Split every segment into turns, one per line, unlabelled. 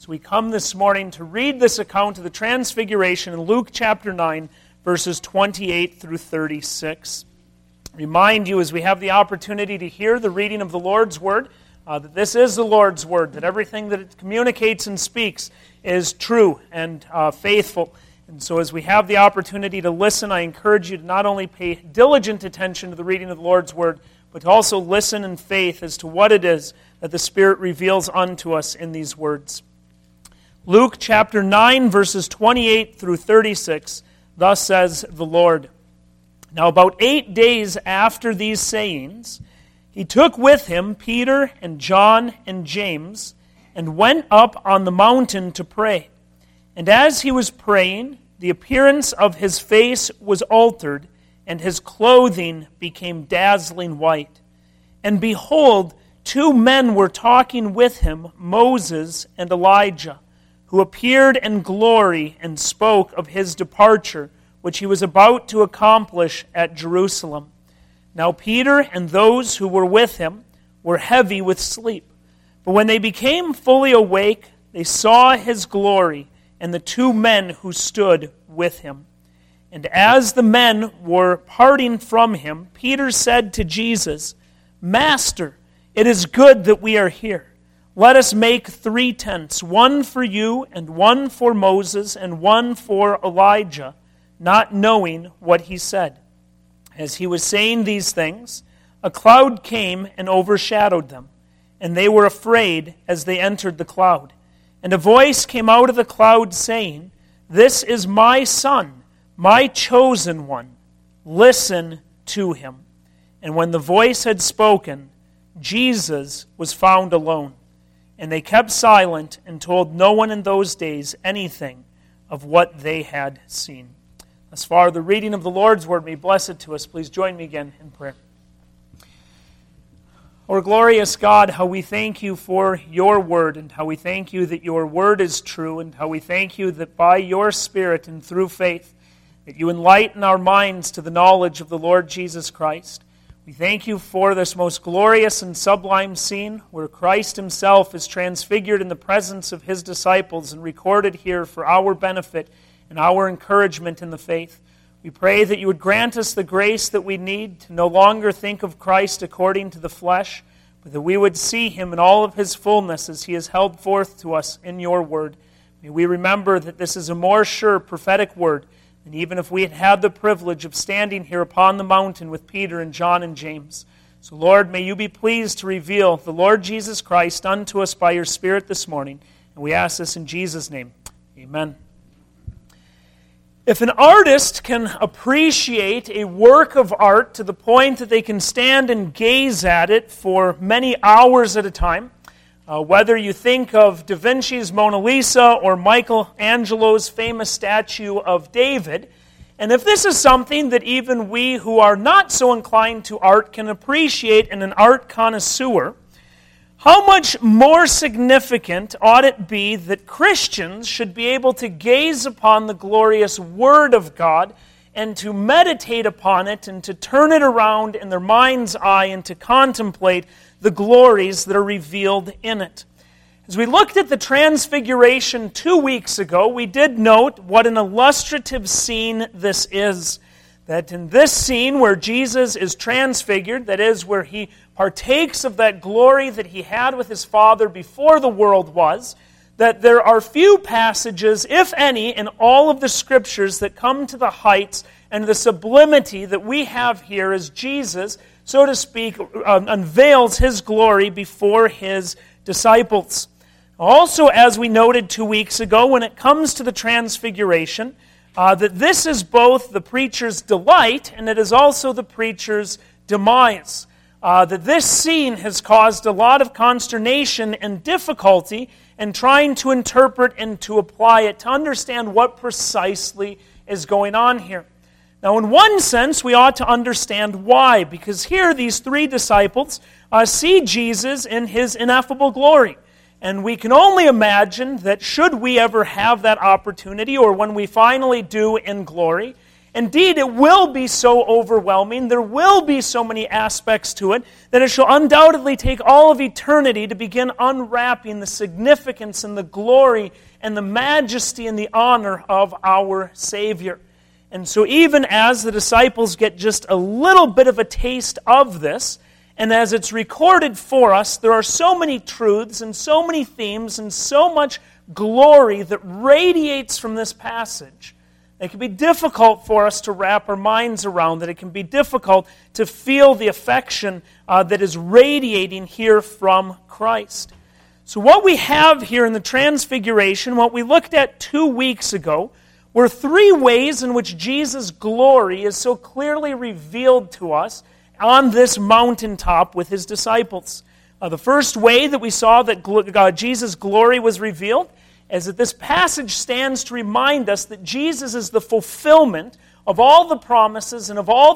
So we come this morning to read this account of the Transfiguration in Luke chapter 9, verses 28 through 36. Remind you, as we have the opportunity to hear the reading of the Lord's Word, that this is the Lord's Word, that everything that it communicates and speaks is true and faithful. And so as we have the opportunity to listen, I encourage you to not only pay diligent attention to the reading of the Lord's Word, but to also listen in faith as to what it is that the Spirit reveals unto us in these words. Luke chapter 9, verses 28 through 36, thus says the Lord. Now about 8 days after these sayings, he took with him Peter and John and James, and went up on the mountain to pray. And as he was praying, the appearance of his face was altered, and his clothing became dazzling white. And behold, 2 men were talking with him, Moses and Elijah, who appeared in glory and spoke of his departure, which he was about to accomplish at Jerusalem. Now Peter and those who were with him were heavy with sleep. But when they became fully awake, they saw his glory and the 2 men who stood with him. And as the men were parting from him, Peter said to Jesus, "Master, it is good that we are here. Let us make 3 tents, one for you, and one for Moses, and one for Elijah," not knowing what he said. As he was saying these things, a cloud came and overshadowed them, and they were afraid as they entered the cloud. And a voice came out of the cloud saying, "This is my Son, my chosen one. Listen to him." And when the voice had spoken, Jesus was found alone. And they kept silent and told no one in those days anything of what they had seen. Thus far, the reading of the Lord's Word, may bless it to us. Please join me again in prayer. Our glorious God, how we thank you for your Word, and how we thank you that your Word is true, and how we thank you that by your Spirit and through faith, that you enlighten our minds to the knowledge of the Lord Jesus Christ. We thank you for this most glorious and sublime scene where Christ himself is transfigured in the presence of his disciples and recorded here for our benefit and our encouragement in the faith. We pray that you would grant us the grace that we need to no longer think of Christ according to the flesh, but that we would see him in all of his fullness as he is held forth to us in your word. May we remember that this is a more sure prophetic word, and even if we had had the privilege of standing here upon the mountain with Peter and John and James. So Lord, may you be pleased to reveal the Lord Jesus Christ unto us by your Spirit this morning. And we ask this in Jesus' name. Amen. If an artist can appreciate a work of art to the point that they can stand and gaze at it for many hours at a time, whether you think of Da Vinci's Mona Lisa or Michelangelo's famous statue of David, and if this is something that even we who are not so inclined to art can appreciate in an art connoisseur, how much more significant ought it be that Christians should be able to gaze upon the glorious Word of God and to meditate upon it and to turn it around in their mind's eye and to contemplate the glories that are revealed in it. As we looked at the Transfiguration 2 weeks ago, we did note what an illustrative scene this is. That in this scene where Jesus is transfigured, that is, where he partakes of that glory that he had with his Father before the world was, that there are few passages, if any, in all of the Scriptures that come to the heights and the sublimity that we have here as Jesus, so to speak, unveils his glory before his disciples. Also, as we noted 2 weeks ago, when it comes to the Transfiguration, that this is both the preacher's delight and it is also the preacher's demise. That this scene has caused a lot of consternation and difficulty in trying to interpret and to apply it, to understand what precisely is going on here. Now, in one sense, we ought to understand why, because here these 3 disciples see Jesus in his ineffable glory. And we can only imagine that should we ever have that opportunity, or when we finally do in glory, Indeed, it will be so overwhelming, there will be so many aspects to it, that it shall undoubtedly take all of eternity to begin unwrapping the significance and the glory and the majesty and the honor of our Savior. And so even as the disciples get just a little bit of a taste of this, and as it's recorded for us, there are so many truths and so many themes and so much glory that radiates from this passage. It can be difficult for us to wrap our minds around that. It can be difficult to feel the affection that is radiating here from Christ. So what we have here in the Transfiguration, what we looked at 2 weeks ago, were 3 ways in which Jesus' glory is so clearly revealed to us on this mountaintop with his disciples. The first way that we saw that Jesus' glory was revealed is that this passage stands to remind us that Jesus is the fulfillment of all the promises and of all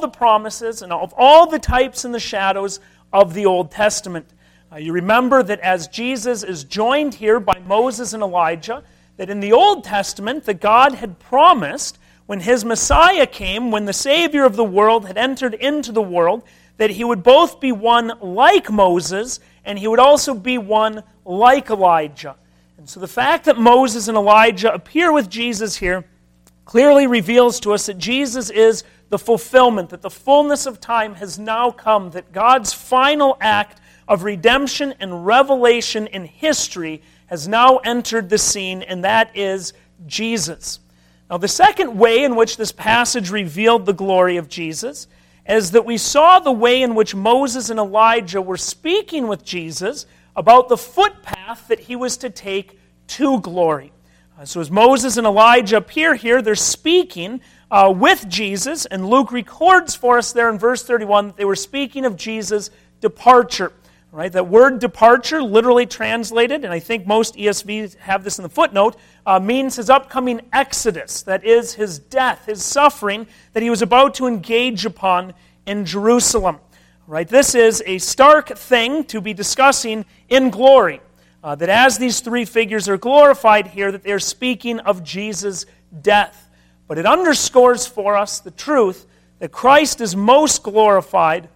the types and the shadows of the Old Testament. You remember that as Jesus is joined here by Moses and Elijah, that in the Old Testament that God had promised when his Messiah came, when the Savior of the world had entered into the world, that he would both be one like Moses and he would also be one like Elijah. And so the fact that Moses and Elijah appear with Jesus here clearly reveals to us that Jesus is the fulfillment, that the fullness of time has now come, that God's final act of redemption and revelation in history has now entered the scene, and that is Jesus. Now, the second way in which this passage revealed the glory of Jesus is that we saw the way in which Moses and Elijah were speaking with Jesus about the footpath that he was to take to glory. So as Moses and Elijah appear here, they're speaking with Jesus, and Luke records for us there in verse 31 that they were speaking of Jesus' departure. Right? That word departure, literally translated, and I think most ESVs have this in the footnote, means his upcoming exodus. That is his death, his suffering that he was about to engage upon in Jerusalem. Right? This is a stark thing to be discussing in glory. That as these 3 figures are glorified here, that they're speaking of Jesus' death. But it underscores for us the truth that Christ is most glorified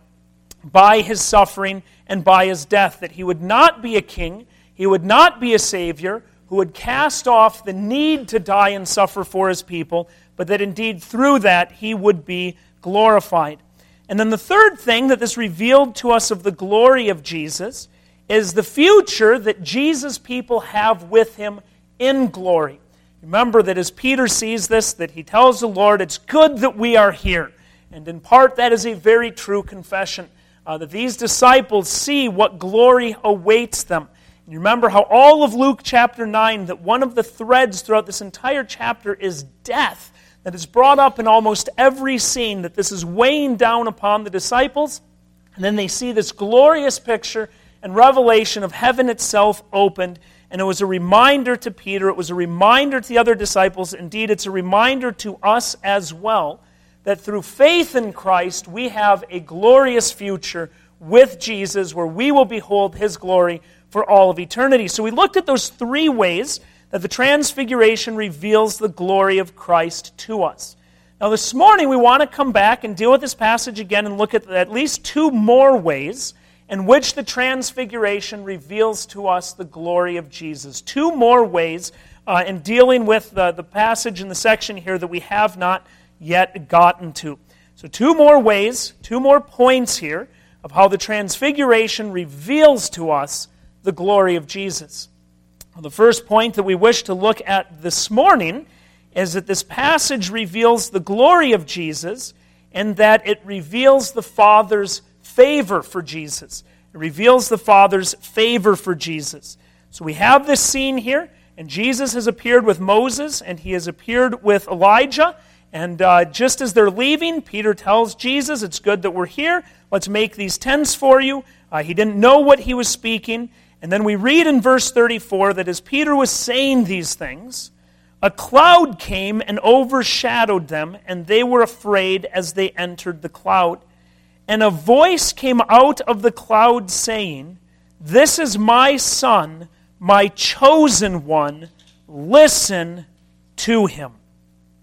by his suffering and by his death, that he would not be a king, he would not be a savior who would cast off the need to die and suffer for his people, but that indeed through that he would be glorified. And then the third thing that this revealed to us of the glory of Jesus is the future that Jesus' people have with him in glory. Remember that as Peter sees this, that he tells the Lord, it's good that we are here. And in part that is a very true confession. That these disciples see what glory awaits them. And you remember how all of Luke chapter 9, that one of the threads throughout this entire chapter is death, that is brought up in almost every scene, that this is weighing down upon the disciples. And then they see this glorious picture and revelation of heaven itself opened. And it was a reminder to Peter, it was a reminder to the other disciples, indeed it's a reminder to us as well, that through faith in Christ, we have a glorious future with Jesus where we will behold his glory for all of eternity. So we looked at those 3 ways that the Transfiguration reveals the glory of Christ to us. Now this morning we want to come back and deal with this passage again and look at least 2 more ways in which the Transfiguration reveals to us the glory of Jesus. 2 more ways in dealing with the passage in the section here that we have not yet gotten to. So 2 more ways, 2 more points here of how the Transfiguration reveals to us the glory of Jesus. Well, the first point that we wish to look at this morning is that this passage reveals the glory of Jesus and that it reveals the Father's favor for Jesus. It reveals the Father's favor for Jesus. So we have this scene here, and Jesus has appeared with Moses and he has appeared with Elijah. And just as they're leaving, Peter tells Jesus, it's good that we're here. Let's make these tents for you. He didn't know what he was speaking. And then we read in verse 34 that as Peter was saying these things, a cloud came and overshadowed them, and they were afraid as they entered the cloud. And a voice came out of the cloud saying, "This is my Son, my chosen one. Listen to him."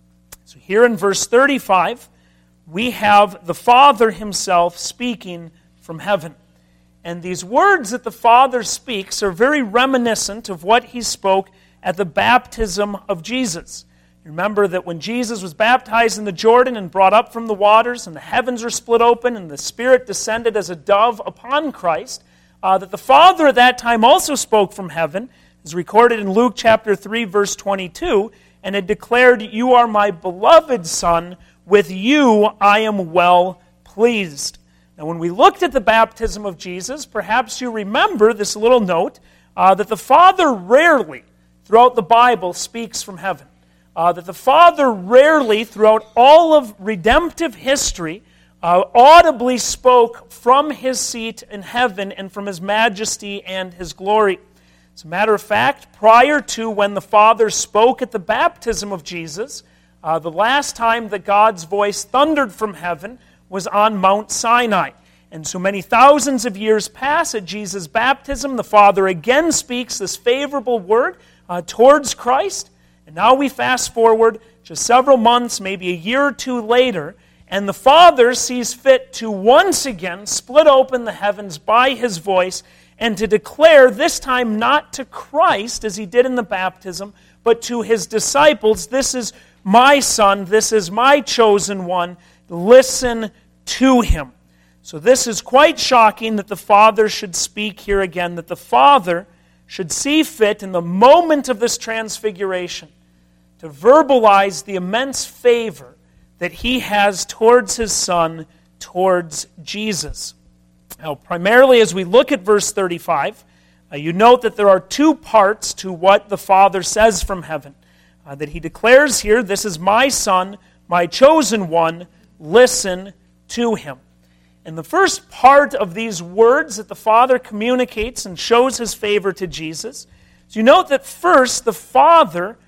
So here in verse 35, we have the Father himself speaking from heaven. And these words that the Father speaks are very reminiscent of what he spoke at the baptism of Jesus. Remember that when Jesus was baptized in the Jordan and brought up from the waters, and the heavens were split open, and the Spirit descended as a dove upon Christ, that the Father at that time also spoke from heaven, is recorded in Luke chapter 3, verse 22, and had declared, "You are my beloved Son, with you I am well pleased." Now, when we looked at the baptism of Jesus, perhaps you remember this little note that the Father rarely, throughout the Bible, speaks from heaven. That the Father rarely, throughout all of redemptive history, audibly spoke from his seat in heaven and from his majesty and his glory. As a matter of fact, prior to when the Father spoke at the baptism of Jesus, the last time that God's voice thundered from heaven was on Mount Sinai. And so many thousands of years pass at Jesus' baptism. The Father again speaks this favorable word towards Christ. And now we fast forward just several months, maybe a year or two later, and the Father sees fit to once again split open the heavens by his voice and to declare, this time not to Christ as he did in the baptism, but to his disciples, "This is my Son, this is my chosen one, listen to him." So this is quite shocking that the Father should speak here again, that the Father should see fit in the moment of this transfiguration to verbalize the immense favor that he has towards his Son, towards Jesus. Now, primarily as we look at verse 35, you note that there are two parts to what the Father says from heaven. That he declares here, "This is my Son, my chosen one, listen to him." And the first part of these words that the Father communicates and shows his favor to Jesus, so you note that first the Father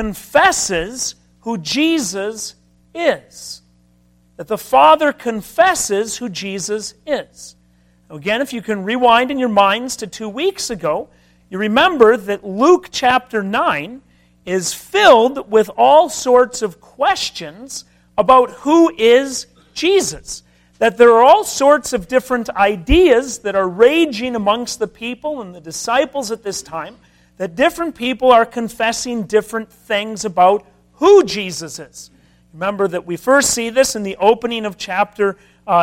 confesses who Jesus is. That the Father confesses who Jesus is. Now again, if you can rewind in your minds to 2 weeks ago, you remember that Luke chapter 9 is filled with all sorts of questions about who is Jesus. That there are all sorts of different ideas that are raging amongst the people and the disciples at this time, that different people are confessing different things about who Jesus is. Remember that we first see this in the opening of chapter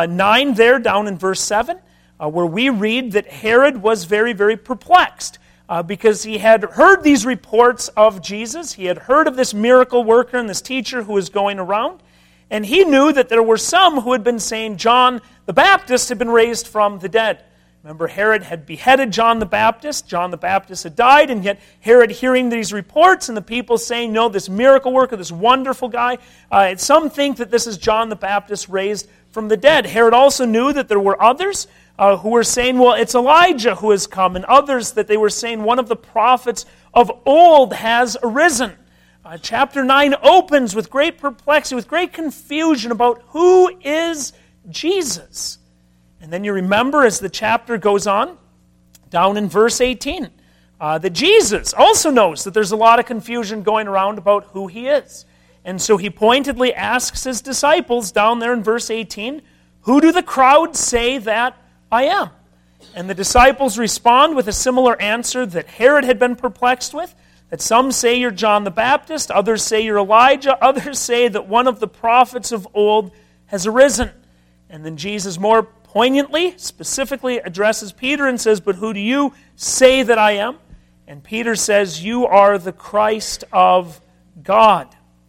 9 there, down in verse 7, where we read that Herod was very, very perplexed because he had heard these reports of Jesus. He had heard of this miracle worker and this teacher who was going around, and he knew that there were some who had been saying John the Baptist had been raised from the dead. Remember, Herod had beheaded John the Baptist. John the Baptist had died, and yet Herod hearing these reports and the people saying, "No, this miracle worker, this wonderful guy," some think that this is John the Baptist raised from the dead. Herod also knew that there were others who were saying, "Well, it's Elijah who has come," and others that they were saying one of the prophets of old has arisen. Chapter 9 opens with great perplexity, with great confusion about who is Jesus. And then you remember as the chapter goes on, down in verse 18, that Jesus also knows that there's a lot of confusion going around about who he is. And so he pointedly asks his disciples down there in verse 18, "Who do the crowd say that I am?" And the disciples respond with a similar answer that Herod had been perplexed with, that some say you're John the Baptist, others say you're Elijah, others say that one of the prophets of old has arisen. And then Jesus more poignantly, specifically addresses Peter and says, "But who do you say that I am?" And Peter says, "You are the Christ of God."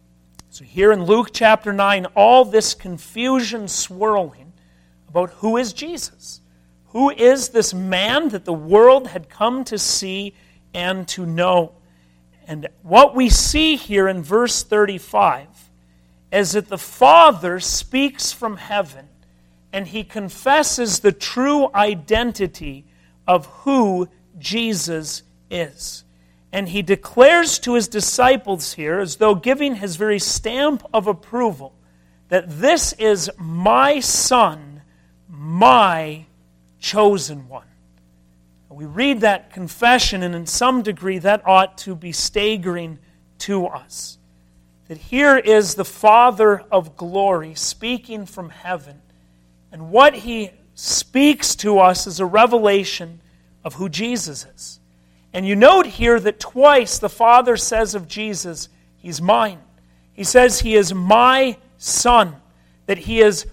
So here in Luke chapter 9, all this confusion swirling about who is Jesus. Who is this man that the world had come to see and to know? And what we see here in verse 35 is that the Father speaks from heaven and he confesses the true identity of who Jesus is. And he declares to his disciples here, as though giving his very stamp of approval, that this is my Son, my chosen one. We read that confession, and in some degree that ought to be staggering to us. that here is the Father of glory speaking from heaven. And what He speaks to us is a revelation of who Jesus is. And you note here that twice the Father says of Jesus, He's mine. He says He is my Son, that He is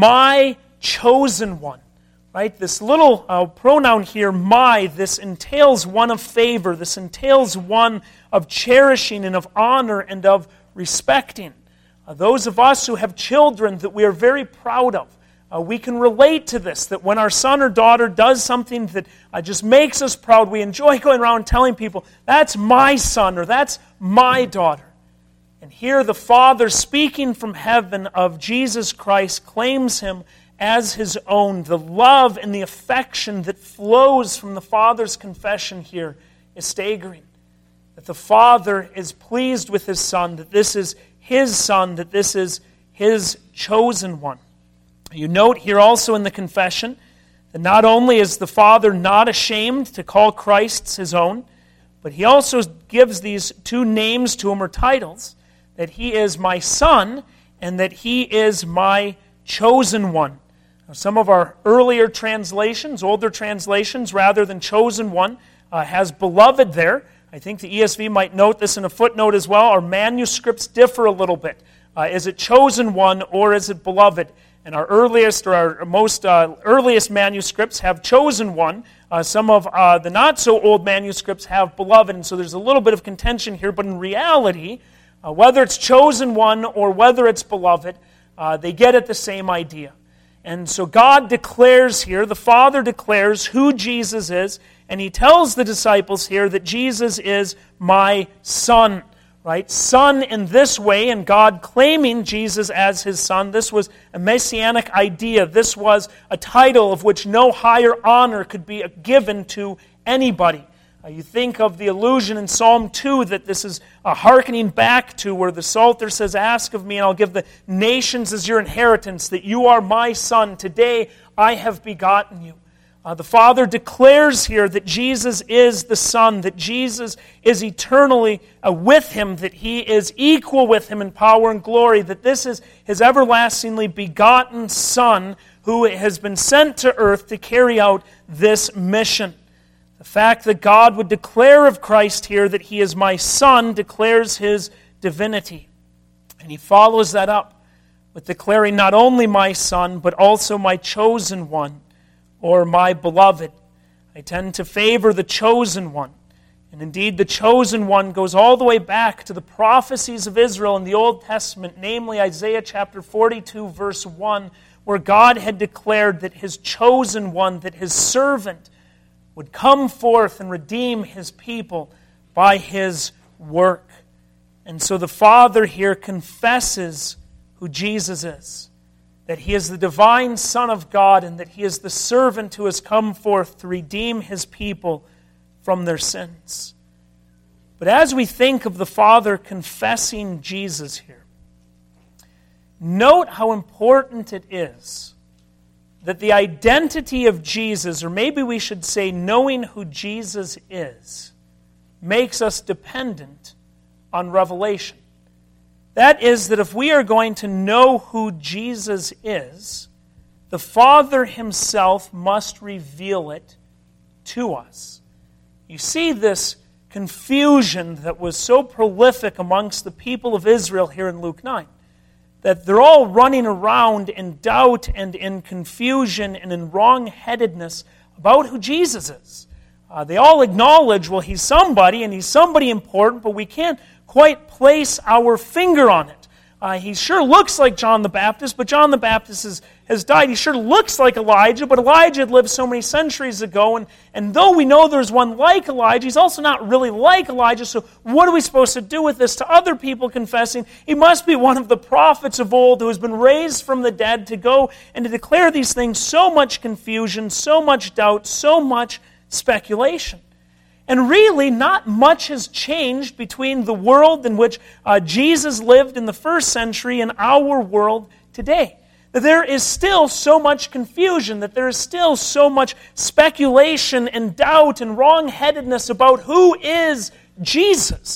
my chosen one. Right? This little pronoun here, my, this entails one of favor. This entails one of cherishing and of honor and of respecting. Those of us who have children that we are very proud of, we can relate to this, that when our son or daughter does something that just makes us proud, we enjoy going around telling people, that's my son or that's my daughter. And here the Father, speaking from heaven of Jesus Christ, claims Him as His own. The love and the affection that flows from the Father's confession here is staggering. That the Father is pleased with His Son, that this is His Son, that this is His chosen one. You note here also in the confession that not only is the Father not ashamed to call Christ His own, but He also gives these two names to Him, or titles, that He is my Son and that He is my chosen one. Now, some of our earlier translations, older translations, rather than chosen one, has beloved there. I think the ESV might note this in a footnote as well. Our manuscripts differ a little bit. Is it chosen one or is it beloved? And our earliest or our most earliest manuscripts have chosen one. Some of the not-so-old manuscripts have beloved. And so there's a little bit of contention here. But in reality, whether it's chosen one or whether it's beloved, they get at the same idea. And so God declares here, the Father declares who Jesus is, and He tells the disciples here that Jesus is my Son. Right? Son in this way, and God claiming Jesus as His Son, this was a messianic idea. This was a title of which no higher honor could be given to anybody. You think of the allusion in Psalm 2 that this is hearkening back to, where the Psalter says, ask of me and I'll give the nations as your inheritance, that you are my Son. Today I have begotten you. The Father declares here that Jesus is the Son, that Jesus is eternally with Him, that He is equal with Him in power and glory, that this is His everlastingly begotten Son who has been sent to earth to carry out this mission. The fact that God would declare of Christ here that He is my Son declares His divinity. And He follows that up with declaring not only my Son, but also my chosen one, or my beloved. I tend to favor the chosen one. And indeed, the chosen one goes all the way back to the prophecies of Israel in the Old Testament, namely Isaiah chapter 42, verse 1, where God had declared that His chosen one, that His servant, would come forth and redeem His people by His work. And so the Father here confesses who Jesus is, that He is the divine Son of God and that He is the servant who has come forth to redeem His people from their sins. But as we think of the Father confessing Jesus here, note how important it is that the identity of Jesus, or maybe we should say knowing who Jesus is, makes us dependent on revelation. That is, that if we are going to know who Jesus is, the Father Himself must reveal it to us. You see this confusion that was so prolific amongst the people of Israel here in Luke 9. That they're all running around in doubt and in confusion and in wrong-headedness about who Jesus is. They all acknowledge, well, He's somebody, and He's somebody important, but we can't quite place our finger on it. He sure looks like John the Baptist, but John the Baptist has died. He sure looks like Elijah, but Elijah had lived so many centuries ago, and though we know there's one like Elijah, he's also not really like Elijah, so what are we supposed to do with this? To other people confessing, he must be one of the prophets of old who has been raised from the dead to go and to declare these things. So much confusion, so much doubt, so much speculation. And really, not much has changed between the world in which Jesus lived in the first century and our world today. That there is still so much confusion, that there is still so much speculation and doubt and wrong-headedness about who is Jesus.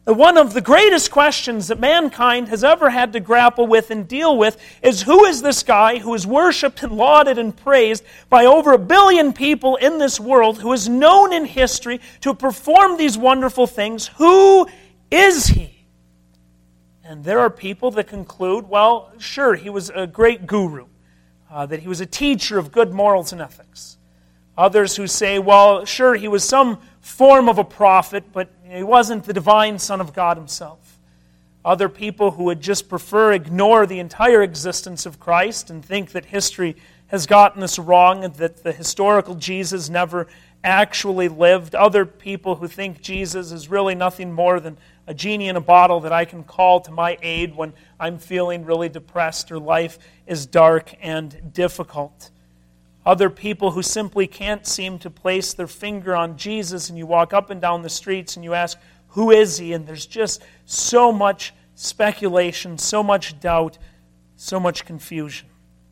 One of the greatest questions that mankind has ever had to grapple with and deal with is, who is this guy who is worshipped and lauded and praised by over 1 billion people in this world, who is known in history to perform these wonderful things? Who is he? And there are people that conclude, well, sure, he was a great guru, that he was a teacher of good morals and ethics. Others who say, well, sure, he was some form of a prophet, but he wasn't the divine Son of God himself. Other people who would just ignore the entire existence of Christ and think that history has gotten this wrong and that the historical Jesus never actually lived. Other people who think Jesus is really nothing more than a genie in a bottle that I can call to my aid when I'm feeling really depressed or life is dark and difficult. Other people who simply can't seem to place their finger on Jesus, and you walk up and down the streets and you ask, who is he? And there's just so much speculation, so much doubt, so much confusion.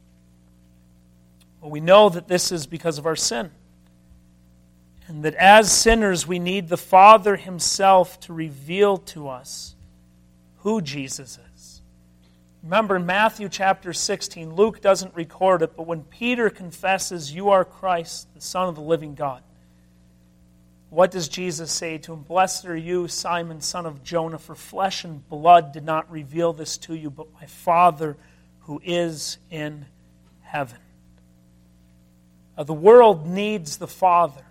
Well, we know that this is because of our sin. And that as sinners, we need the Father himself to reveal to us who Jesus is. Remember in Matthew chapter 16, Luke doesn't record it, but when Peter confesses, you are Christ, the Son of the living God, what does Jesus say to him? Blessed are you, Simon, son of Jonah, for flesh and blood did not reveal this to you, but my Father who is in heaven. The world needs the Father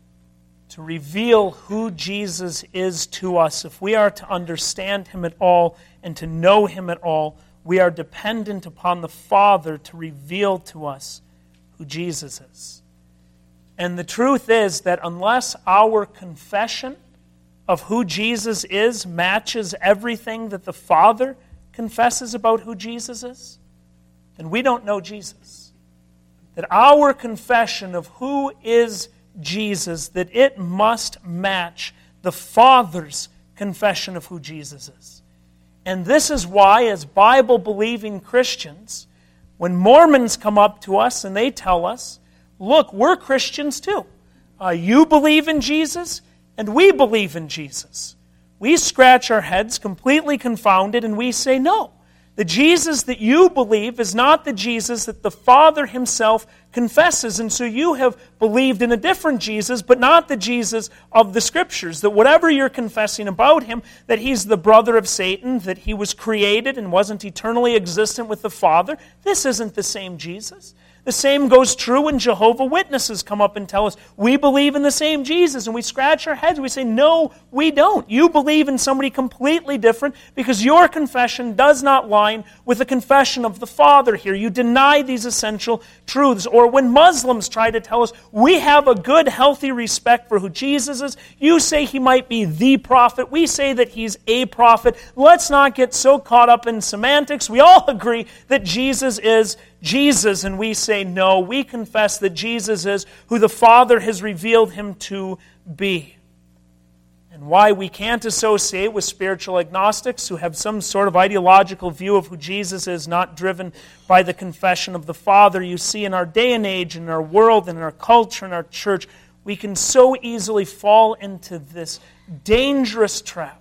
to reveal who Jesus is to us. If we are to understand him at all and to know him at all, we are dependent upon the Father to reveal to us who Jesus is. And the truth is that unless our confession of who Jesus is matches everything that the Father confesses about who Jesus is, then we don't know Jesus. That our confession of who is Jesus, that it must match the Father's confession of who Jesus is. And this is why, as Bible-believing Christians, when Mormons come up to us and they tell us, look, we're Christians too. You believe in Jesus, and we believe in Jesus. We scratch our heads completely confounded and we say, no. The Jesus that you believe is not the Jesus that the Father himself confesses. And so you have believed in a different Jesus, but not the Jesus of the Scriptures. That whatever you're confessing about him, that he's the brother of Satan, that he was created and wasn't eternally existent with the Father, this isn't the same Jesus. The same goes true when Jehovah's Witnesses come up and tell us, we believe in the same Jesus, and we scratch our heads. We say, no, we don't. You believe in somebody completely different because your confession does not line with the confession of the Father here. You deny these essential truths. Or when Muslims try to tell us, we have a good, healthy respect for who Jesus is, you say he might be the prophet. We say that he's a prophet. Let's not get so caught up in semantics. We all agree that Jesus is Jesus, and we say no. We confess that Jesus is who the Father has revealed him to be. And why we can't associate with spiritual agnostics who have some sort of ideological view of who Jesus is, not driven by the confession of the Father. You see, in our day and age, in our world, in our culture, in our church, we can so easily fall into this dangerous trap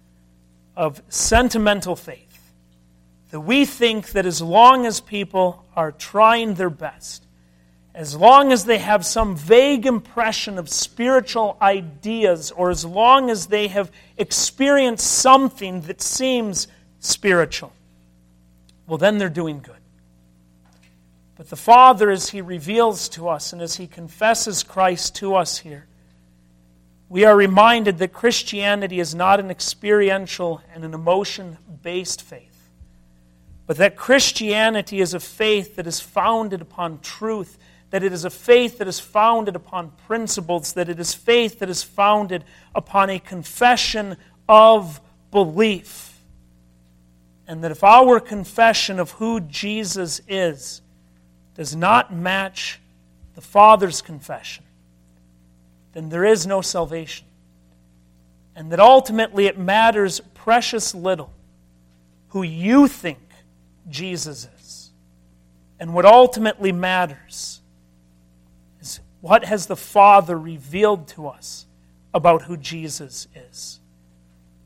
of sentimental faith. That we think that as long as people are trying their best, as long as they have some vague impression of spiritual ideas, or as long as they have experienced something that seems spiritual, well, then they're doing good. But the Father, as he reveals to us and as he confesses Christ to us here, we are reminded that Christianity is not an experiential and an emotion-based faith, but that Christianity is a faith that is founded upon truth, that it is a faith that is founded upon principles, that it is faith that is founded upon a confession of belief. And that if our confession of who Jesus is does not match the Father's confession, then there is no salvation. And that ultimately it matters precious little who you think Jesus is. And what ultimately matters is what has the Father revealed to us about who Jesus is.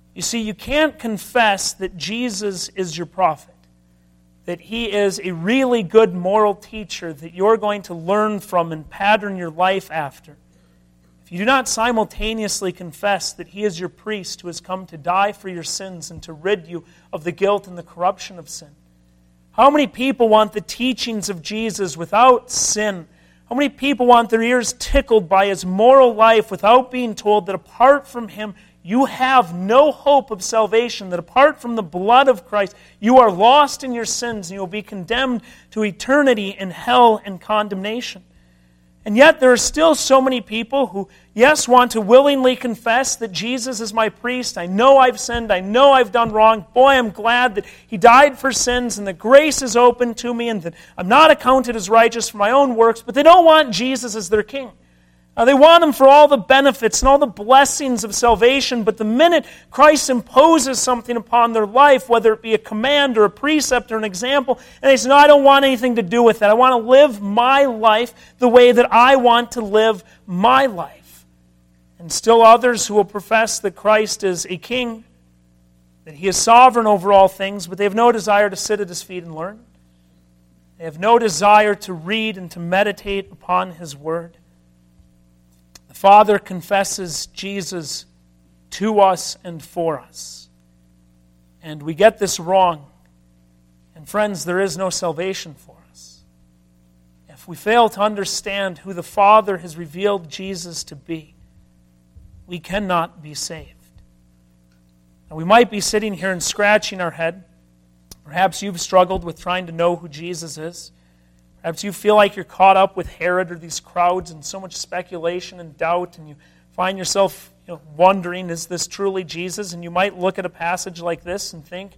You see, you can't confess that Jesus is your prophet, that He is a really good moral teacher that you're going to learn from and pattern your life after, if you do not simultaneously confess that He is your priest who has come to die for your sins and to rid you of the guilt and the corruption of sin. How many people want the teachings of Jesus without sin? How many people want their ears tickled by His moral life without being told that apart from Him, you have no hope of salvation, that apart from the blood of Christ, you are lost in your sins and you will be condemned to eternity in hell and condemnation? And yet there are still so many people who, yes, want to willingly confess that Jesus is my priest. I know I've sinned. I know I've done wrong. Boy, I'm glad that He died for sins and that grace is open to me and that I'm not accounted as righteous for my own works. But they don't want Jesus as their king. They want Him for all the benefits and all the blessings of salvation, but the minute Christ imposes something upon their life, whether it be a command or a precept or an example, and they say, no, I don't want anything to do with that. I want to live my life the way that I want to live my life. And still others who will profess that Christ is a king, that He is sovereign over all things, but they have no desire to sit at His feet and learn. They have no desire to read and to meditate upon His word. The Father confesses Jesus to us and for us. And we get this wrong. And friends, there is no salvation for us. If we fail to understand who the Father has revealed Jesus to be, we cannot be saved. Now, we might be sitting here and scratching our head. Perhaps you've struggled with trying to know who Jesus is. Perhaps you feel like you're caught up with Herod or these crowds and so much speculation and doubt, and you find yourself wondering, is this truly Jesus? And you might look at a passage like this and think,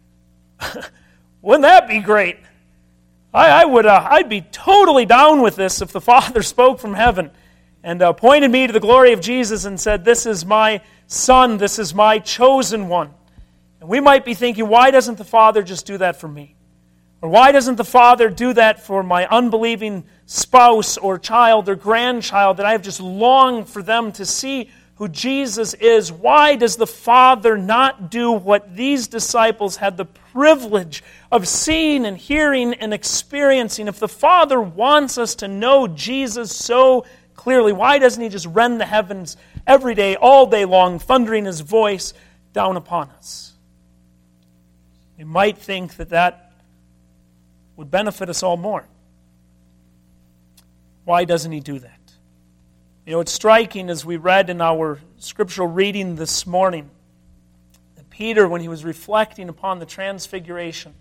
wouldn't that be great? I'd be totally down with this if the Father spoke from heaven and pointed me to the glory of Jesus and said, this is my Son, this is my chosen one. And we might be thinking, why doesn't the Father just do that for me? Or why doesn't the Father do that for my unbelieving spouse or child or grandchild that I have just longed for them to see who Jesus is? Why does the Father not do what these disciples had the privilege of seeing and hearing and experiencing? If the Father wants us to know Jesus so clearly, why doesn't He just rend the heavens every day, all day long, thundering His voice down upon us? We might think that would benefit us all more. Why doesn't He do that? It's striking as we read in our scriptural reading this morning that Peter, when he was reflecting upon the transfiguration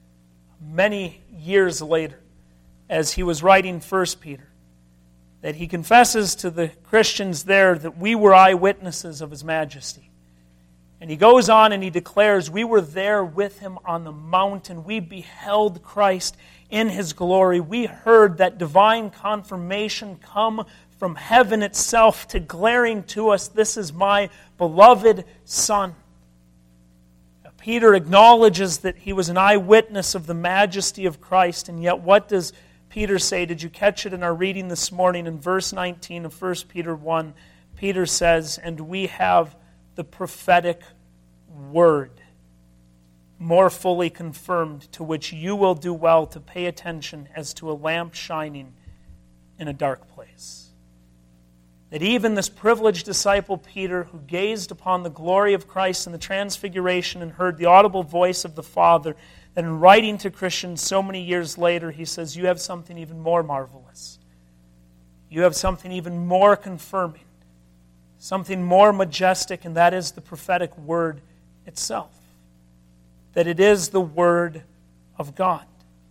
many years later, as he was writing 1 Peter, that he confesses to the Christians there that we were eyewitnesses of His majesty. And he goes on and he declares, we were there with Him on the mountain. We beheld Christ in His glory. We heard that divine confirmation come from heaven itself, declaring to us, this is my beloved Son. Now, Peter acknowledges that he was an eyewitness of the majesty of Christ, and yet what does Peter say? Did you catch it in our reading this morning in verse 19 of 1 Peter 1? Peter says, and we have the prophetic word more fully confirmed, to which you will do well to pay attention as to a lamp shining in a dark place. That even this privileged disciple Peter, who gazed upon the glory of Christ in the transfiguration and heard the audible voice of the Father, that in writing to Christians so many years later, he says, you have something even more marvelous. You have something even more confirming, something more majestic, and that is the prophetic word itself. That it is the Word of God.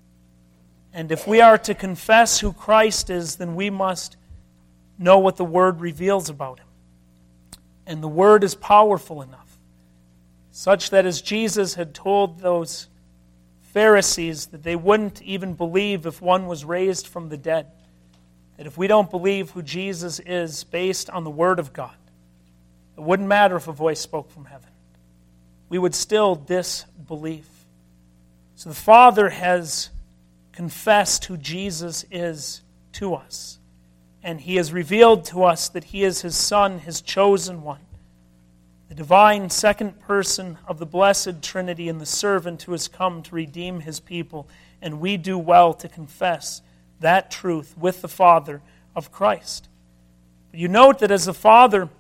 And if we are to confess who Christ is, then we must know what the Word reveals about Him. And the Word is powerful enough, such that as Jesus had told those Pharisees that they wouldn't even believe if one was raised from the dead, that if we don't believe who Jesus is based on the Word of God, it wouldn't matter if a voice spoke from heaven. We would still disbelieve. So the Father has confessed who Jesus is to us. And He has revealed to us that He is His Son, His chosen one. the divine second person of the blessed Trinity and the servant who has come to redeem his people. And we do well to confess that truth with the Father of Christ. But you note that as the Father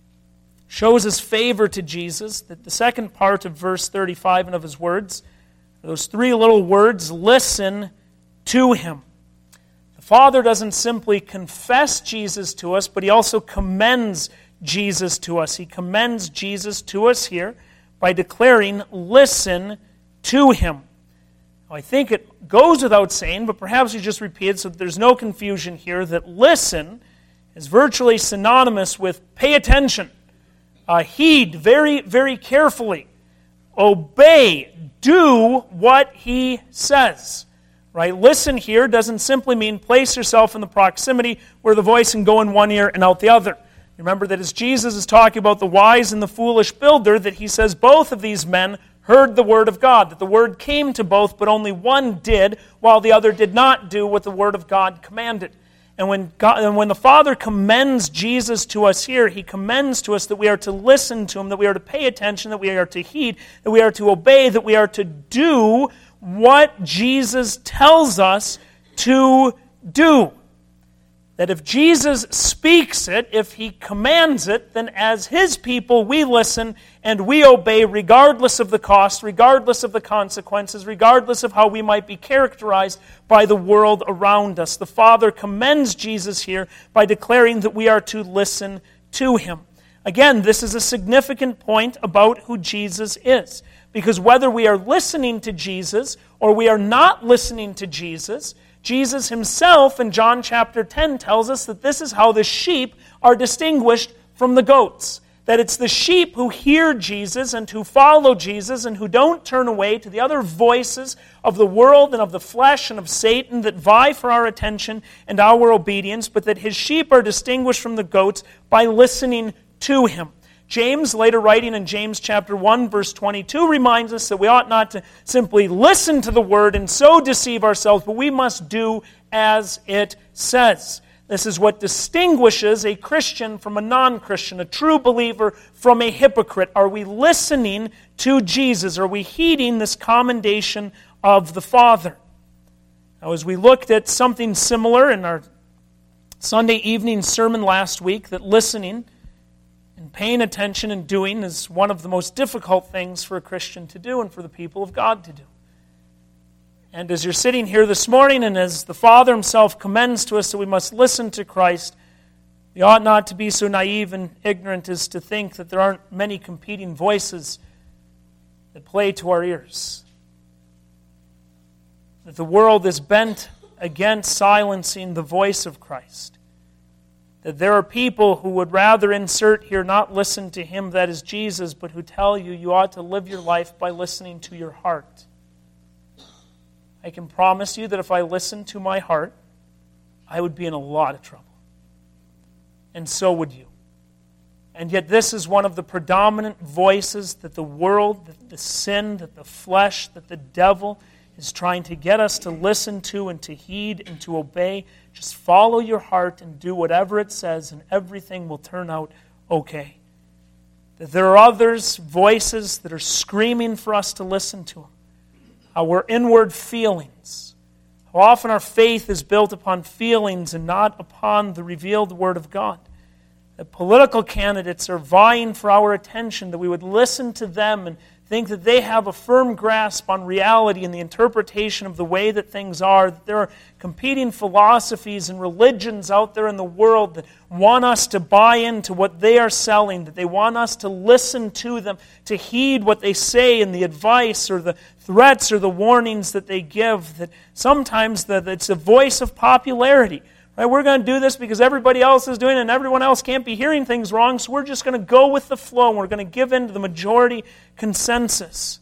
shows his favor to Jesus, that the second part of verse 35 and of his words, those three little words, listen to him. The Father doesn't simply confess Jesus to us, but he also commends Jesus to us. He commends Jesus to us here by declaring, listen to him. Now, I think it goes without saying, but perhaps we just repeat it so that there's no confusion here, that listen is virtually synonymous with pay attention, heed very, very carefully, obey, do what he says. Right? Listen here doesn't simply mean place yourself in the proximity where the voice can go in one ear and out the other. Remember that as Jesus is talking about the wise and the foolish builder, that he says both of these men heard the word of God, that the word came to both, but only one did, while the other did not do what the word of God commanded. And when the Father commends Jesus to us here, he commends to us that we are to listen to him, that we are to pay attention, that we are to heed, that we are to obey, that we are to do what Jesus tells us to do. That if Jesus speaks it, if he commands it, then as his people we listen and we obey regardless of the cost, regardless of the consequences, regardless of how we might be characterized by the world around us. The Father commends Jesus here by declaring that we are to listen to him. Again, this is a significant point about who Jesus is. Because whether we are listening to Jesus or we are not listening to Jesus, Jesus himself in John chapter 10 tells us that this is how the sheep are distinguished from the goats. That it's the sheep who hear Jesus and who follow Jesus and who don't turn away to the other voices of the world and of the flesh and of Satan that vie for our attention and our obedience, but that his sheep are distinguished from the goats by listening to him. James, later writing in James chapter 1, verse 22, reminds us that we ought not to simply listen to the word and so deceive ourselves, but we must do as it says. This is what distinguishes a Christian from a non-Christian, a true believer from a hypocrite. Are we listening to Jesus? Are we heeding this commendation of the Father? Now, as we looked at something similar in our Sunday evening sermon last week, that listening and paying attention and doing is one of the most difficult things for a Christian to do and for the people of God to do. And as you're sitting here this morning and as the Father himself commends to us that we must listen to Christ, we ought not to be so naive and ignorant as to think that there aren't many competing voices that play to our ears. That the world is bent against silencing the voice of Christ. That there are people who would rather insert here not listen to him, that is Jesus, but who tell you you ought to live your life by listening to your heart. I can promise you that if I listened to my heart, I would be in a lot of trouble. And so would you. And yet this is one of the predominant voices that the world, that the sin, that the flesh, that the devil is trying to get us to listen to and to heed and to obey. Just follow your heart and do whatever it says, and everything will turn out okay. That there are others, voices that are screaming for us to listen to them. Our inward feelings. How often our faith is built upon feelings and not upon the revealed Word of God. That political candidates are vying for our attention, that we would listen to them and think that they have a firm grasp on reality and the interpretation of the way that things are, that there are competing philosophies and religions out there in the world that want us to buy into what they are selling, that they want us to listen to them, to heed what they say and the advice or the threats or the warnings that they give, that sometimes it's a voice of popularity. Right, we're going to do this because everybody else is doing it and everyone else can't be hearing things wrong, so we're just going to go with the flow and we're going to give in to the majority consensus.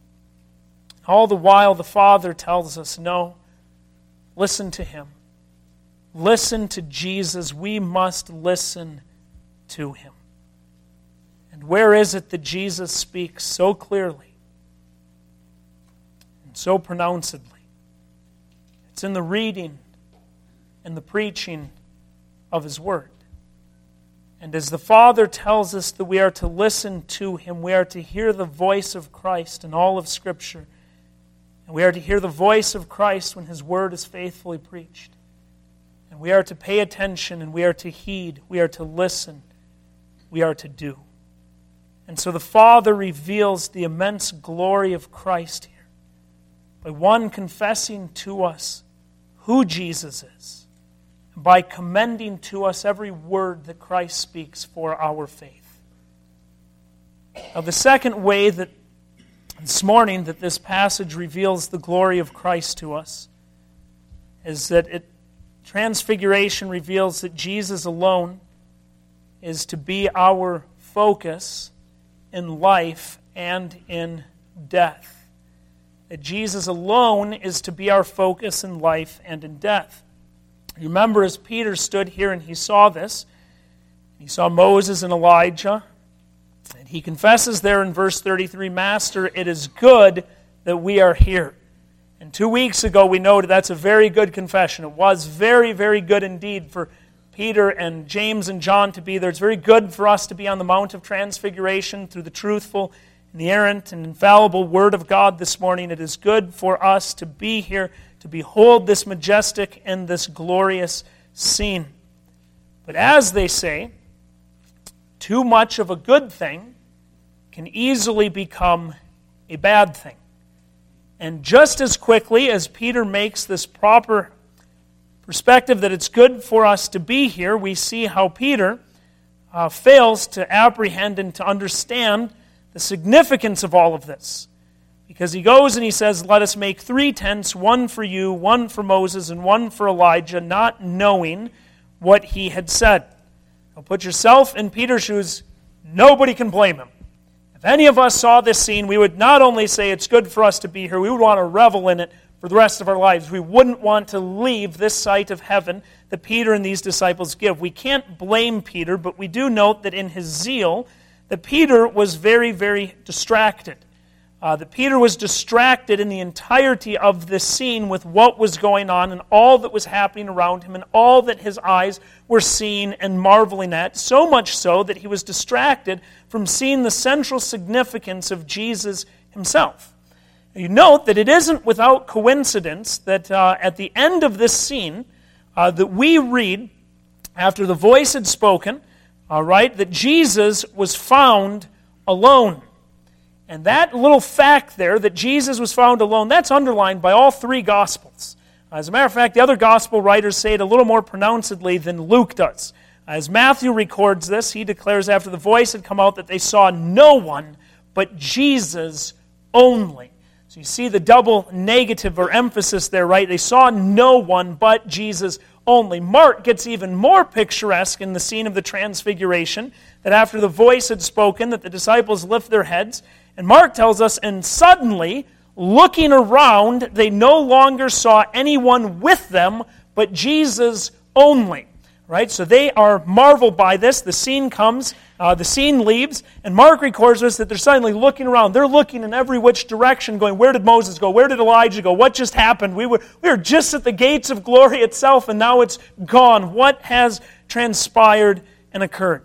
All the while the Father tells us, no, listen to him. Listen to Jesus. We must listen to him. And where is it that Jesus speaks so clearly and so pronouncedly? It's in the reading and the preaching of his word. And as the Father tells us that we are to listen to Him, we are to hear the voice of Christ in all of Scripture. And we are to hear the voice of Christ when His Word is faithfully preached. And we are to pay attention, and we are to heed, we are to listen, we are to do. And so the Father reveals the immense glory of Christ here by one confessing to us who Jesus is, and by commending to us every word that Christ speaks for our faith. Now, the second way that this morning that this passage reveals the glory of Christ to us is that Transfiguration reveals that Jesus alone is to be our focus in life and in death. That Jesus alone is to be our focus in life and in death. You remember as Peter stood here and he saw this, he saw Moses and Elijah, and he confesses there in verse 33, Master, it is good that we are here. And 2 weeks ago we noted that's a very good confession. It was very, very good indeed for Peter and James and John to be there. It's very good for us to be on the Mount of Transfiguration through the truthful and the inerrant and infallible Word of God this morning. It is good for us to be here, to behold this majestic and this glorious scene. But as they say, too much of a good thing can easily become a bad thing. And just as quickly as Peter makes this proper perspective that it's good for us to be here, we see how Peter fails to apprehend and to understand the significance of all of this. Because he goes and he says, let us make 3 tents, one for you, one for Moses, and one for Elijah, not knowing what he had said. Now put yourself in Peter's shoes. Nobody can blame him. If any of us saw this scene, we would not only say it's good for us to be here, we would want to revel in it for the rest of our lives. We wouldn't want to leave this sight of heaven that Peter and these disciples give. We can't blame Peter, but we do note that in his zeal, that Peter was very, very distracted. That Peter was distracted in the entirety of this scene with what was going on and all that was happening around him and all that his eyes were seeing and marveling at, so much so that he was distracted from seeing the central significance of Jesus himself. You note that it isn't without coincidence that at the end of this scene that we read, after the voice had spoken, that Jesus was found alone. And that little fact there, that Jesus was found alone, that's underlined by all 3 Gospels. As a matter of fact, the other Gospel writers say it a little more pronouncedly than Luke does. As Matthew records this, he declares after the voice had come out that they saw no one but Jesus only. So you see the double negative or emphasis there, right? They saw no one but Jesus only. Mark gets even more picturesque in the scene of the Transfiguration, that after the voice had spoken, that the disciples lift their heads. And Mark tells us, and suddenly, looking around, they no longer saw anyone with them but Jesus only. Right? So they are marveled by this. The scene comes, the scene leaves, and Mark records us that they're suddenly looking around. They're looking in every which direction, going, where did Moses go? Where did Elijah go? What just happened? We were just at the gates of glory itself, and now it's gone. What has transpired and occurred?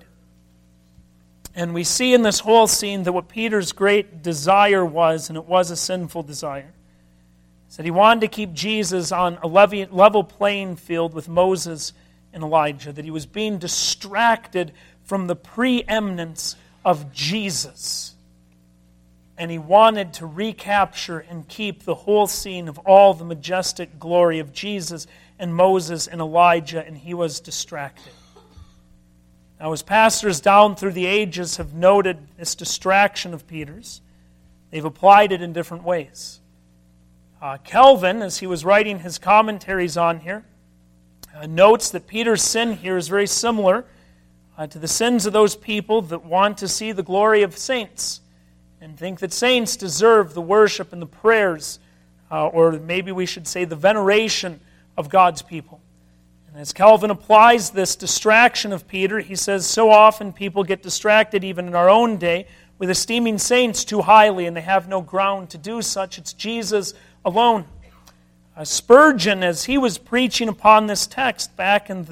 And we see in this whole scene that what Peter's great desire was, and it was a sinful desire, is that he wanted to keep Jesus on a level playing field with Moses and Elijah, that he was being distracted from the preeminence of Jesus. And he wanted to recapture and keep the whole scene of all the majestic glory of Jesus and Moses and Elijah, and he was distracted. Now, as pastors down through the ages have noted this distraction of Peter's, they've applied it in different ways. Calvin, as he was writing his commentaries on here, notes that Peter's sin here is very similar to the sins of those people that want to see the glory of saints and think that saints deserve the worship and the prayers, or maybe we should say the veneration of God's people. And as Calvin applies this distraction of Peter, he says, so often people get distracted, even in our own day, with esteeming saints too highly, and they have no ground to do such. It's Jesus alone. Spurgeon, as he was preaching upon this text back in the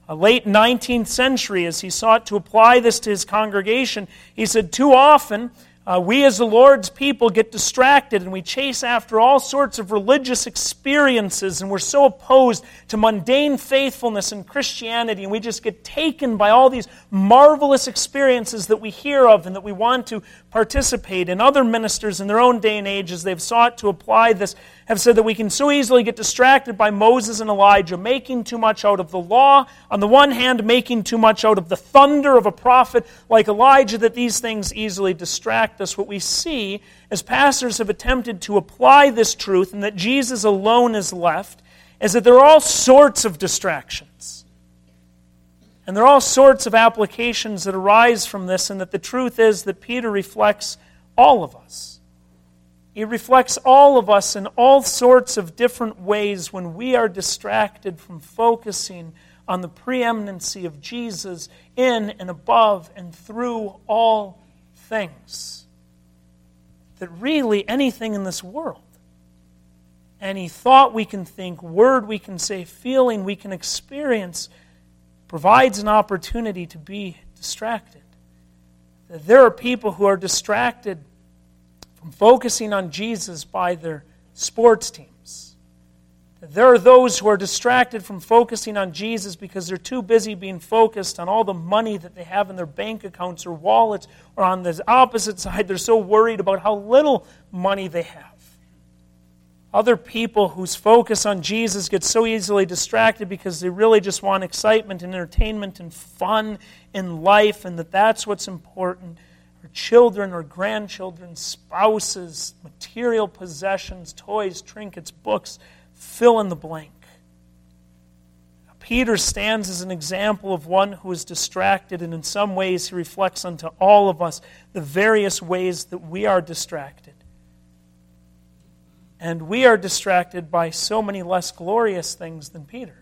late 19th century, as he sought to apply this to his congregation, he said, too often we as the Lord's people get distracted and we chase after all sorts of religious experiences, and we're so opposed to mundane faithfulness in Christianity, and we just get taken by all these marvelous experiences that we hear of and that we want to participate in. Other ministers in their own day and age, as they've sought to apply this, have said that we can so easily get distracted by Moses and Elijah, making too much out of the law, on the one hand, making too much out of the thunder of a prophet like Elijah, that these things easily distract us. What we see as pastors have attempted to apply this truth, and that Jesus alone is left, is that there are all sorts of distractions. And there are all sorts of applications that arise from this, and that the truth is that Peter reflects all of us. He reflects all of us in all sorts of different ways when we are distracted from focusing on the preeminency of Jesus in and above and through all things. That really anything in this world, any thought we can think, word we can say, feeling we can experience, provides an opportunity to be distracted. That there are people who are distracted from focusing on Jesus by their sports teams. There are those who are distracted from focusing on Jesus because they're too busy being focused on all the money that they have in their bank accounts or wallets, or on the opposite side, they're so worried about how little money they have. Other people whose focus on Jesus get so easily distracted because they really just want excitement and entertainment and fun in life, and that's what's important. Or children or grandchildren, spouses, material possessions, toys, trinkets, books, fill in the blank. Peter stands as an example of one who is distracted, and in some ways he reflects unto all of us the various ways that we are distracted. And we are distracted by so many less glorious things than Peter.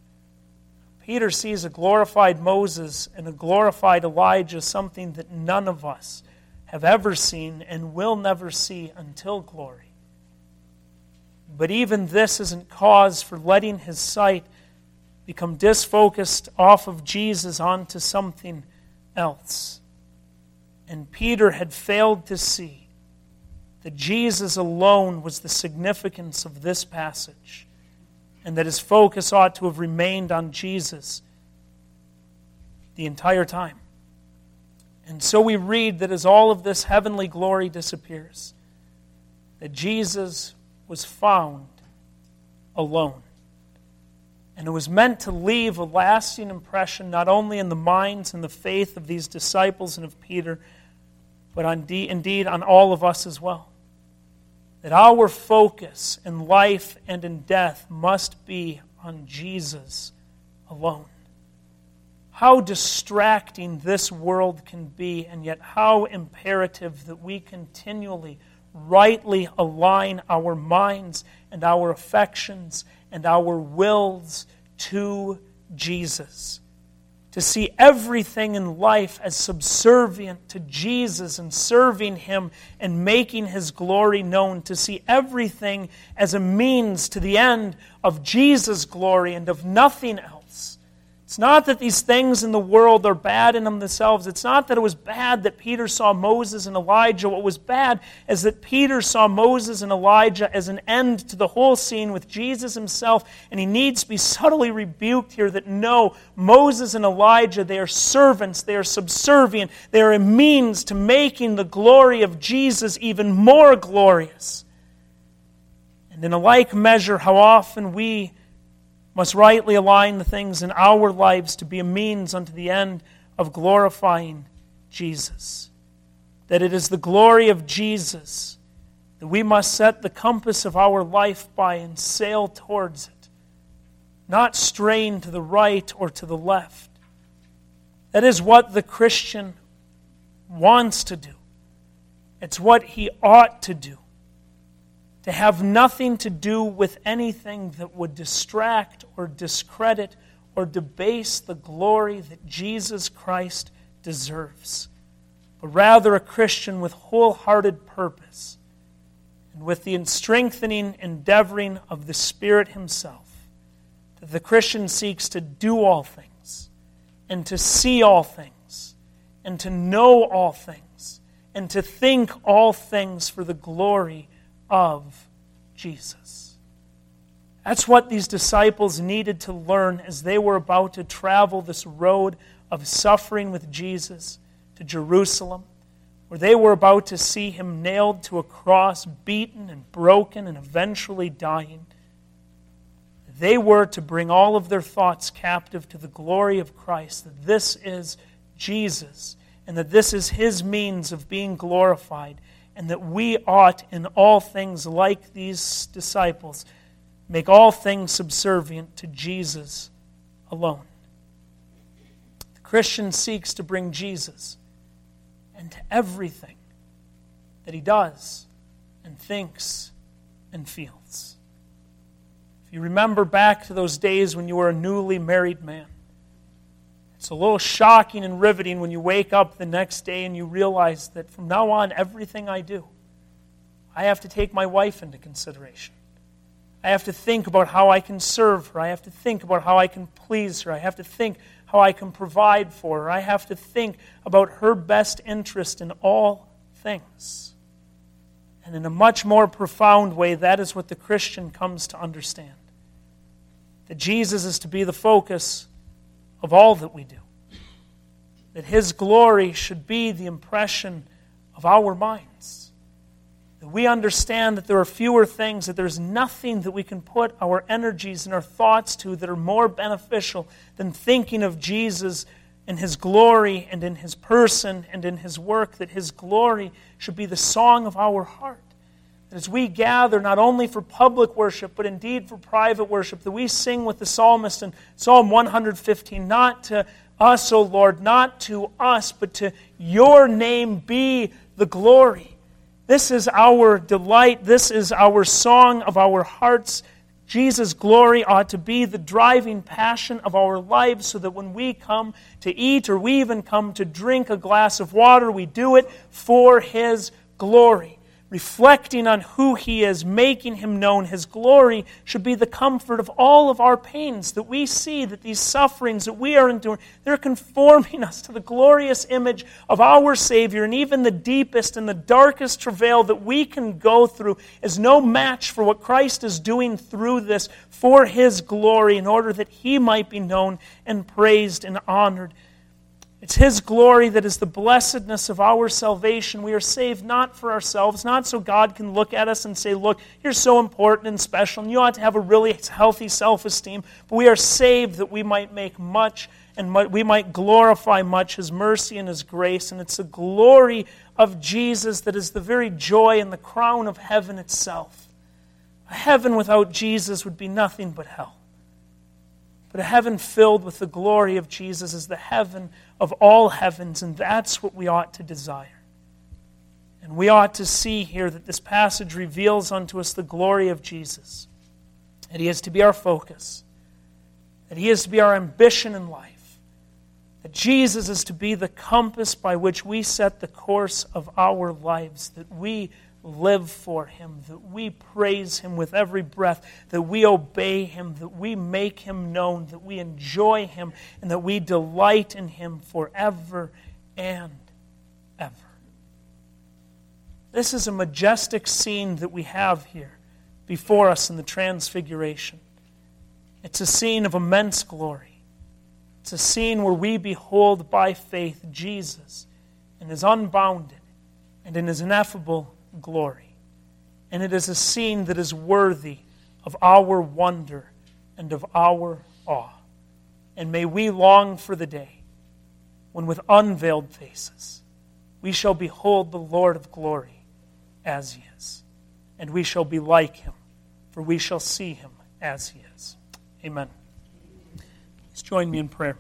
Peter sees a glorified Moses and a glorified Elijah, something that none of us have ever seen and will never see until glory. But even this isn't cause for letting his sight become disfocused off of Jesus onto something else. And Peter had failed to see that Jesus alone was the significance of this passage, and that his focus ought to have remained on Jesus the entire time. And so we read that as all of this heavenly glory disappears, that Jesus was found alone. And it was meant to leave a lasting impression not only in the minds and the faith of these disciples and of Peter, but indeed on all of us as well. That our focus in life and in death must be on Jesus alone. How distracting this world can be, and yet how imperative that we continually rightly align our minds and our affections and our wills to Jesus. To see everything in life as subservient to Jesus and serving Him and making His glory known. To see everything as a means to the end of Jesus' glory and of nothing else. It's not that these things in the world are bad in themselves. It's not that it was bad that Peter saw Moses and Elijah. What was bad is that Peter saw Moses and Elijah as an end to the whole scene with Jesus Himself. And he needs to be subtly rebuked here that no, Moses and Elijah, they are servants, they are subservient, they are a means to making the glory of Jesus even more glorious. And in a like measure, how often we must rightly align the things in our lives to be a means unto the end of glorifying Jesus. That it is the glory of Jesus that we must set the compass of our life by and sail towards it, not strain to the right or to the left. That is what the Christian wants to do. It's what he ought to do. To have nothing to do with anything that would distract or discredit or debase the glory that Jesus Christ deserves. But rather a Christian with wholehearted purpose and with the strengthening, endeavoring of the Spirit Himself. That the Christian seeks to do all things and to see all things, and to know all things, and to think all things for the glory of Jesus. That's what these disciples needed to learn as they were about to travel this road of suffering with Jesus to Jerusalem, where they were about to see him nailed to a cross, beaten and broken and eventually dying. They were to bring all of their thoughts captive to the glory of Christ, that this is Jesus, and that this is his means of being glorified, and that we ought in all things, like these disciples, make all things subservient to Jesus alone. The Christian seeks to bring Jesus into everything that he does and thinks and feels. If you remember back to those days when you were a newly married man, it's a little shocking and riveting when you wake up the next day and you realize that from now on, everything I do, I have to take my wife into consideration. I have to think about how I can serve her. I have to think about how I can please her. I have to think how I can provide for her. I have to think about her best interest in all things. And in a much more profound way, that is what the Christian comes to understand. That Jesus is to be the focus of all that we do. That his glory should be the impression of our minds. That we understand that there are fewer things, that there's nothing that we can put our energies and our thoughts to that are more beneficial than thinking of Jesus in his glory and in his person and in his work, that his glory should be the song of our heart. That as we gather not only for public worship, but indeed for private worship, that we sing with the psalmist in Psalm 115, not to us, O Lord, not to us, but to your name be the glory. This is our delight. This is our song of our hearts. Jesus' glory ought to be the driving passion of our lives, so that when we come to eat or we even come to drink a glass of water, we do it for his glory. Reflecting on who he is, making him known. His glory should be the comfort of all of our pains, that we see that these sufferings that we are enduring, they're conforming us to the glorious image of our Savior, and even the deepest and the darkest travail that we can go through is no match for what Christ is doing through this for his glory, in order that he might be known and praised and honored. It's his glory that is the blessedness of our salvation. We are saved not for ourselves, not so God can look at us and say, look, you're so important and special, and you ought to have a really healthy self-esteem. But we are saved that we might make much, and we might glorify much his mercy and his grace. And it's the glory of Jesus that is the very joy and the crown of heaven itself. A heaven without Jesus would be nothing but hell. But a heaven filled with the glory of Jesus is the heaven of all heavens, and that's what we ought to desire. And we ought to see here that this passage reveals unto us the glory of Jesus, that he is to be our focus, that he is to be our ambition in life, that Jesus is to be the compass by which we set the course of our lives, that we live for him, that we praise him with every breath, that we obey him, that we make him known, that we enjoy him, and that we delight in him forever and ever. This is a majestic scene that we have here before us in the Transfiguration. It's a scene of immense glory. It's a scene where we behold by faith Jesus in his unbounded and in his ineffable glory. And it is a scene that is worthy of our wonder and of our awe. And may we long for the day when with unveiled faces we shall behold the Lord of glory as he is. And we shall be like him, for we shall see him as he is. Amen. Please join me in prayer.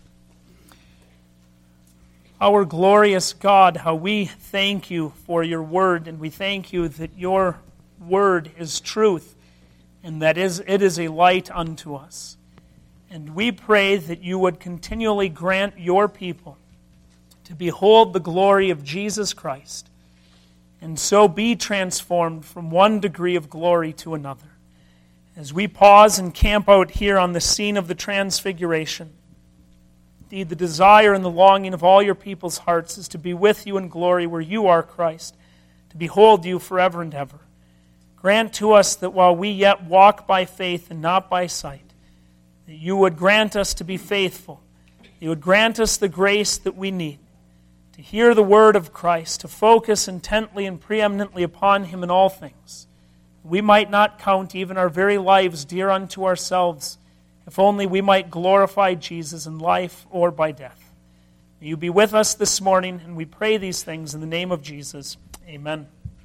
Our glorious God, how we thank you for your word, and we thank you that your word is truth, and that it is a light unto us. And we pray that you would continually grant your people to behold the glory of Jesus Christ, and so be transformed from one degree of glory to another. As we pause and camp out here on the scene of the Transfiguration, Indeed, the desire and the longing of all your people's hearts is to be with you in glory where you are, Christ, to behold you forever and ever. Grant to us that while we yet walk by faith and not by sight, that you would grant us to be faithful. You would grant us the grace that we need to hear the word of Christ, to focus intently and preeminently upon him in all things. We might not count even our very lives dear unto ourselves, if only we might glorify Jesus in life or by death. May you be with us this morning, and we pray these things in the name of Jesus. Amen.